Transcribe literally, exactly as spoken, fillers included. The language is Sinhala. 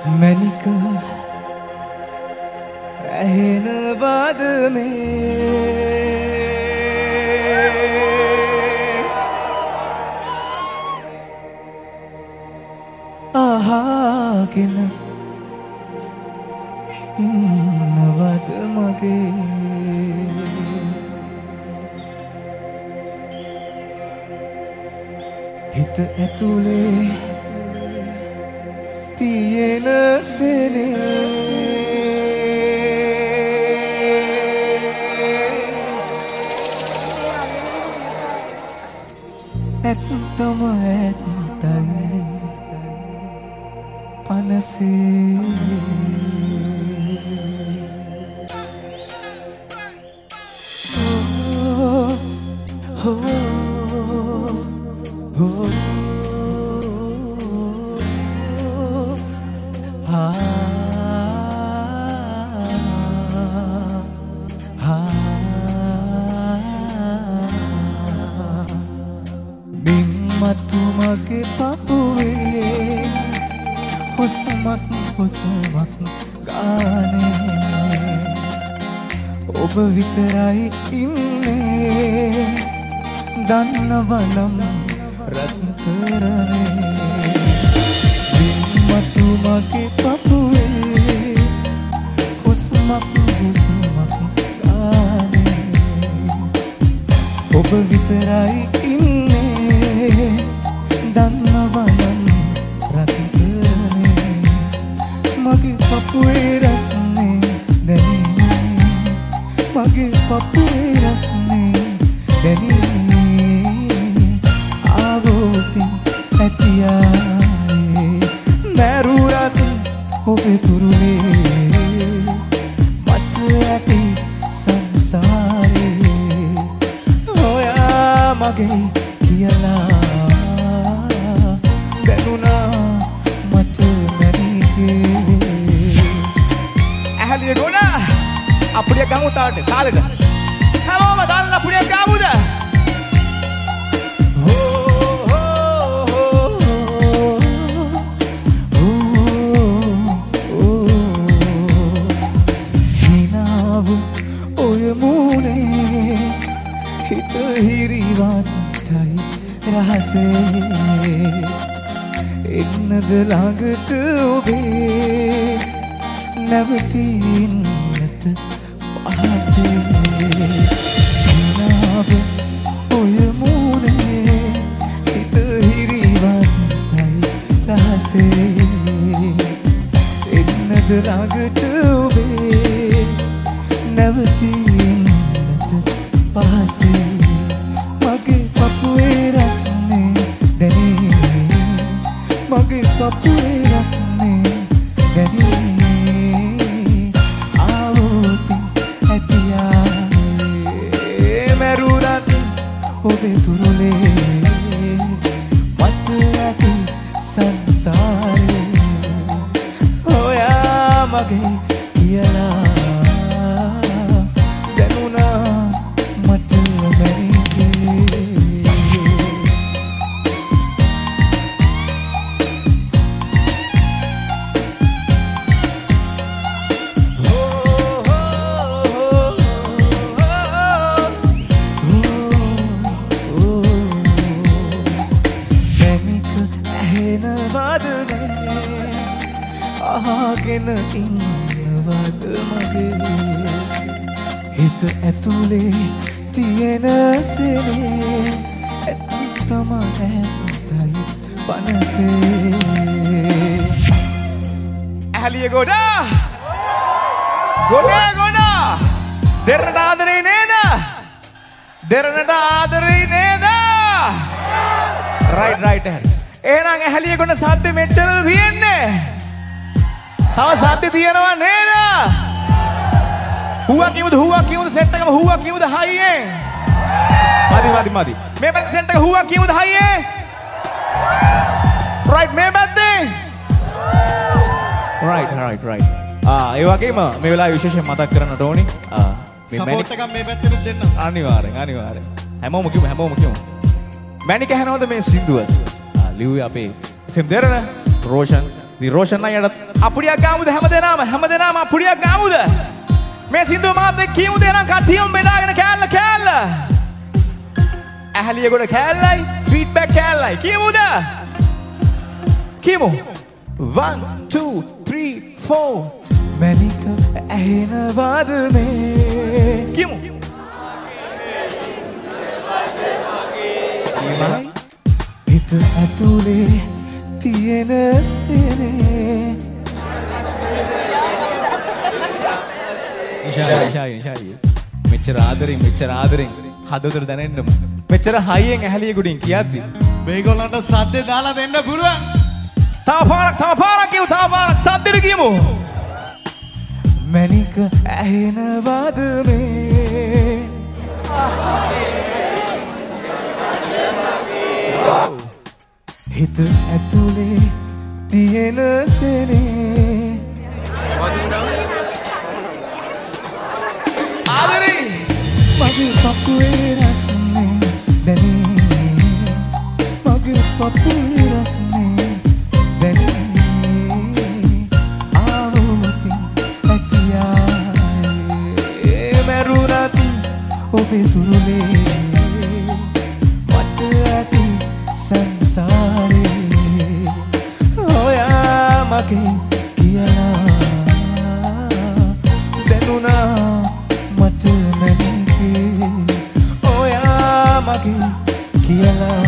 මැනික ඇහෙන බද මේ අහගෙන ඉන්නවද මගේ හිත ඇතුලේ තියෙන සෙනේ ඇත්තම ඇත්තයි පනසේ oh, oh, oh. මතුමගේ පපුවේ හුස්මක් හුස්මක් ගානේ ඔබ විතරයි ඉන්නේ දන්නවනම් රත්තරනේ මතුමගේ පපුවේ හුස්මක් හුස්මක් ගානේ ඔබ විතරයි ඉන්නේ දන්නවනම් රත්තරනේ මගේ පපුවේ රසනේ දැනේ මගේ පපුවේ රසනේ දැනේ ආවෝතින් ඇතියායේ මැරුරත් ඔබේ තුරුනේ මට ඇති සංසාරේ ඔයා මගේ කියලා ඇහැලිය ගොඩ අපුඩියක් ගමු තාලට තාලෙට හැමෝම දාන්න අපුඩියක් ගමුද හිනාව ඔය මූනේ හිත හිරිවත්තයි රහසේ එන්නද ළඟට ඔබේ නැවතින්නට පහසේ හිනාව ඔය මූනේ හිත හිරිවත්තයි රහසේ එන්නද ළඟට ඔබේ නැවතින්නට පහසේ මගේ පපුවේ රසනේ දැනේ මගේ පපුවේ රසනේ දැනේ ආවෝතින් ඇතියායේ මැරුරත් ඔබේ තුරුලේ මට ඇති සංසාරේ ඔයා මගේ කියලා දැනුණා මට බැරිගේ අහගෙන ඉන්නවද මගේ හිත ඇතුලේ තියෙන සෙනේ ඇත්තම ඇත්තයි පනසේ ඇහැලිය ගොඩ ගොඩ ගොඩ දෙරණට ආදරේ නේද දෙරණට ආදරේ නේද රයිට් රයිට් එහෙනම් ඇහැලිය ගොඩ සද්ද මෙච්චරද තියෙන්නේ තව සද්ද තියෙනවා නේද හුවා කියමුද හුවා කියමුද සෙට් එකම හුවා කියමුද හයියෙන් මදි මදි මදි මේ පැත්තේ සෙට් එක හුවා කියමුද හයියෙන් රයිට් මේ පැත්තේ රයිට් රයිට් රයිට් ආ ඒ වගේම මේ වෙලාවේ විශේෂයෙන් මතක් කරන්නට ඕනි ආ මේ සපෝට් එකක් මේ පැත්තෙත් දෙන්න අනිවාර්යෙන් අනිවාර්යෙන් හැමෝම කියමු හැමෝම කියමු මැනික හැනවද මේ සින්දුව ආ ලිව්වේ අපේ එෆ් එම් දෙරණ රෝෂන් දී රෝෂන් අයියට අපුඩියක් ගාමුද හැමදෙනාම හැමදෙනාම අපුඩියක් ගාමුද මේ සින්දුව මාත් එක්ක කියමුද එහෙනම් කට්ටියම බෙදාගෙන කෑල්ල කෑල්ල ඇහැලිය ගොඩ කෑල්ලයි ෆීඩ්බැක් කෑල්ලයි කියමුද කියමු one two three four මැනික ඇහෙනවද මේ කියමු හිත ඇතුලේ තියෙන සෙනේ ඉෂායි ඉෂායි ඉෂායි මෙච්චර ආදරෙන් මෙච්චර ආදරෙන් හදවතට දැනෙන්නම මෙච්චර හයියෙන් ඇහැලිය ගුඩින් කියද්දි මේගොල්ලන්ට සද්දේ දාලා දෙන්න පුළුවන් තව පාරක් තව පාරක් කියමු තව පාරක් සද්දෙට කියමු මැනික ඇහෙනවද මේ හිත ඇතුලේ තියෙන සෙනේ ආදරේ මගේ පපුවේ රසනේ දැනේ මගේ පපුවේ රසනේ දැනේ ආවොතින් ඇතියායේ මරුණත් ඔබේ තුරුලේ මට ඇති සංසාරේ ඔයා මගේ කියලා දැනුණා මට නැනේ ඔයා මගේ කියලා